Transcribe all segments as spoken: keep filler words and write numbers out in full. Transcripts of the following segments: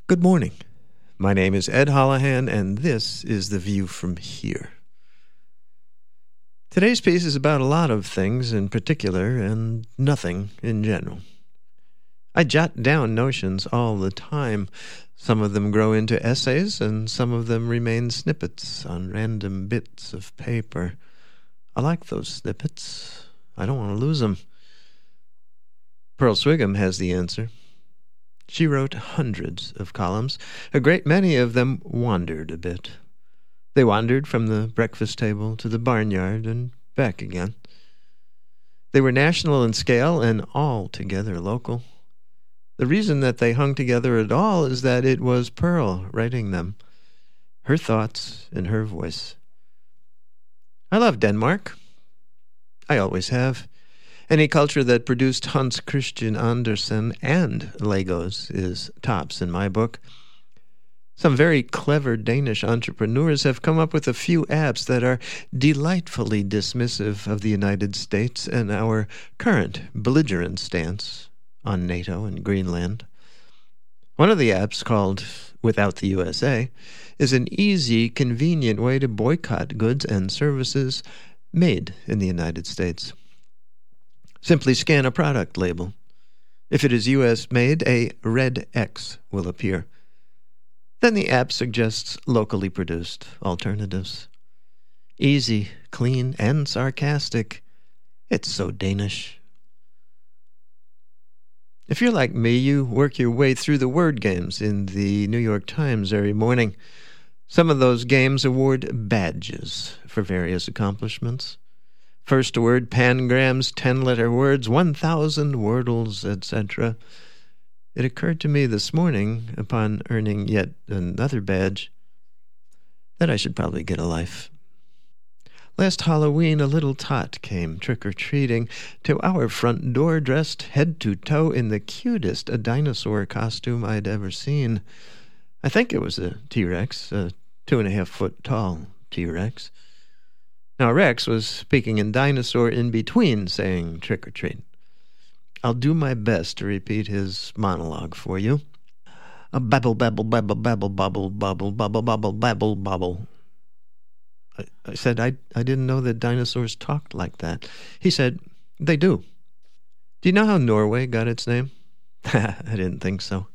Good morning. My name is Ed Holohan, and this is The View from Here. Today's piece is about a lot of things in particular and nothing in general. I jot down notions all the time. Some of them grow into essays, and some of them remain snippets on random bits of paper. I like those snippets. I don't want to lose them. Pearl Swigum has the answer. She wrote hundreds of columns. A great many of them wandered a bit. They wandered from the breakfast table to the barnyard and back again. They were national in scale and altogether local. The reason that they hung together at all is that it was Pearl writing them, her thoughts in her voice. I love Denmark. I always have. Any culture that produced Hans Christian Andersen and Legos is tops in my book. Some very clever Danish entrepreneurs have come up with a few apps that are delightfully dismissive of the United States and our current belligerent stance on NATO and Greenland. One of the apps, called Without the U S A, is an easy, convenient way to boycott goods and services made in the United States. Simply scan a product label. If it is U S made, a red X will appear. Then the app suggests locally produced alternatives. Easy, clean, and sarcastic. It's so Danish. If you're like me, you work your way through the word games in the New York Times every morning. Some of those games award badges for various accomplishments. First word pangrams, ten-letter words, one thousand wordles, et cetera. It occurred to me this morning, upon earning yet another badge, that I should probably get a life. Last Halloween, a little tot came trick-or-treating to our front door dressed head to toe in the cutest a dinosaur costume I'd ever seen. I think it was a T-Rex, a two-and-a-half-foot-tall T-Rex. Now, Rex was speaking in dinosaur in between saying trick-or-treat. I'll do my best to repeat his monologue for you. A babble, babble, babble, babble, bubble, bubble, bubble, bubble, babble, bubble. I, I said, I, I didn't know that dinosaurs talked like that. He said, they do. Do you know how Norway got its name? I didn't think so.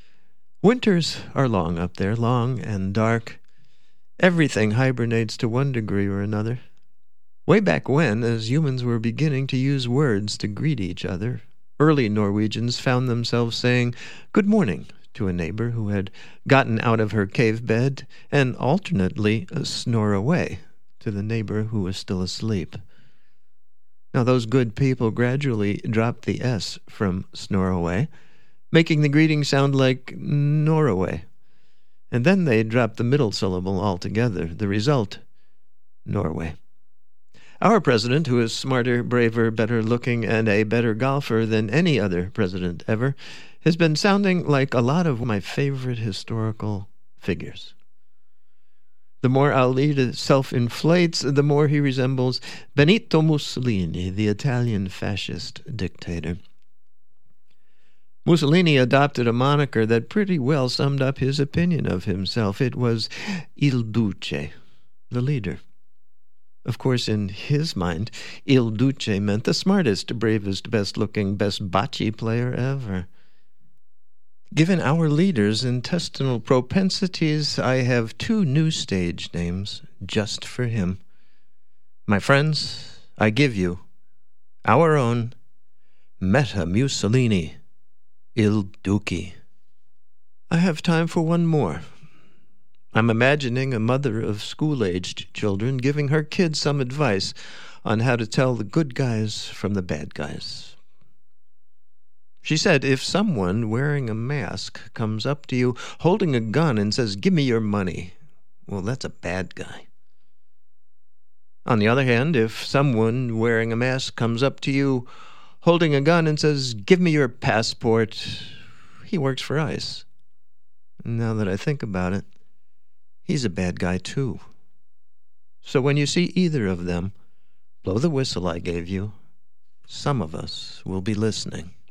Winters are long up there, long and dark. Everything hibernates to one degree or another. Way back when, as humans were beginning to use words to greet each other, early Norwegians found themselves saying good morning to a neighbor who had gotten out of her cave bed and alternately snore away to the neighbor who was still asleep. Now those good people gradually dropped the S from snore away, making the greeting sound like Norway. And then they dropped the middle syllable altogether. The result, Norway. Our president, who is smarter, braver, better-looking, and a better golfer than any other president ever, has been sounding like a lot of my favorite historical figures. The more Ali self-inflates, the more he resembles Benito Mussolini, the Italian fascist dictator. Mussolini adopted a moniker that pretty well summed up his opinion of himself. It was Il Duce, the leader. Of course, in his mind, Il Duce meant the smartest, bravest, best-looking, best bocce player ever. Given our leader's intestinal propensities, I have two new stage names just for him. My friends, I give you our own Meta Mussolini, Il Duce. I have time for one more. I'm imagining a mother of school-aged children giving her kids some advice on how to tell the good guys from the bad guys. She said, if someone wearing a mask comes up to you holding a gun and says, give me your money, well, that's a bad guy. On the other hand, if someone wearing a mask comes up to you holding a gun and says, give me your passport, he works for ICE. Now that I think about it, he's a bad guy too. So when you see either of them, blow the whistle I gave you. Some of us will be listening.